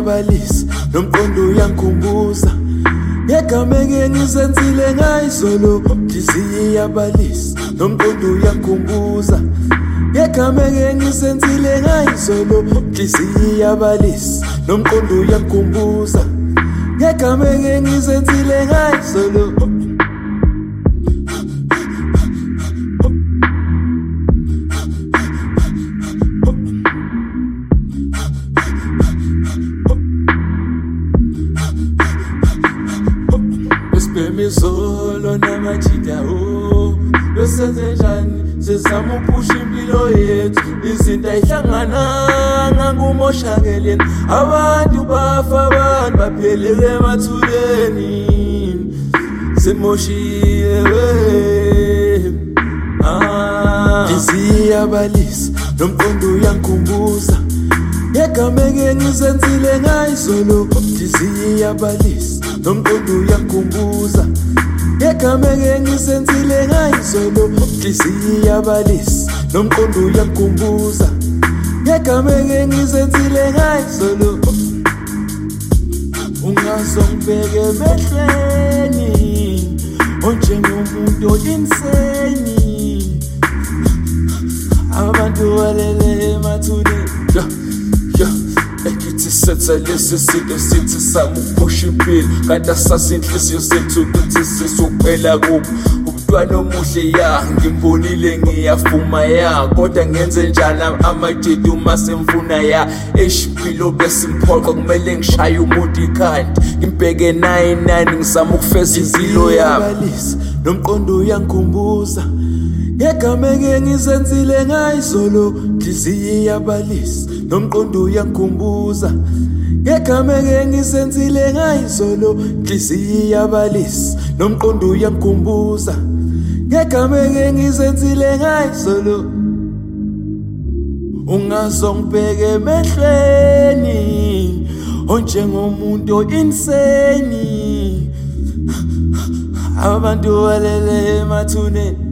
Ngiyesiyabalisa nomqondo uyangikhumbuza ngegama engizenzile ngayizolo ngiyesiyabalisa nomqondo uyangikhumbuza ngegama engizenzile ngayizolo ngiyesiyabalisa nomqondo uyangikhumbuza ngegama engizenzile ngayizolo Besibhemizolo namajida besenze njani sizama uphusha impilo yethu izinto ayihlangananga ngumoshakeleni abantu bafa abantu baphelele emathuleni simoshile ngiyesiyabalisa nomqondo uyangikhumbuza ngegama engizenzile ngayizolo ngiyesiyabalisa nomqondo uyangikhumbuza ngegama engizenzile ngayizolo ngiyesiyabalisa nomqondo uyangikhumbuza ngegama engizenzile ngayizolo ungazongibeka emehlweni onjengomuntu insane abantu balele emathuneni Ekithi setha lesi sinto sithi sami uphusha impilo kanti asazi inhliziyo zethu ukuthi sisuphela kubo umntwana omuhle ya ngimbonile ngiyafuma ya kodwa ngenze njani amajidi uma semfuna ya impilo besimphoqa kumele ngishaye umuntu ikhanda ngimbheke naye ngizama ukufeza impilo yami nomqondo uyangikhumbuza ngegama engizenzile ngayizolo ngiyesiyabalisa nomqondo uyangikhumbuza ngegama engizenzile ngayizolo ngiyesiyabalisa nomqondo uyangikhumbuza ngegama engizenzile ngayizolo ungazongibeka emehlweni onjengomuntu insane abantu balele emathuneni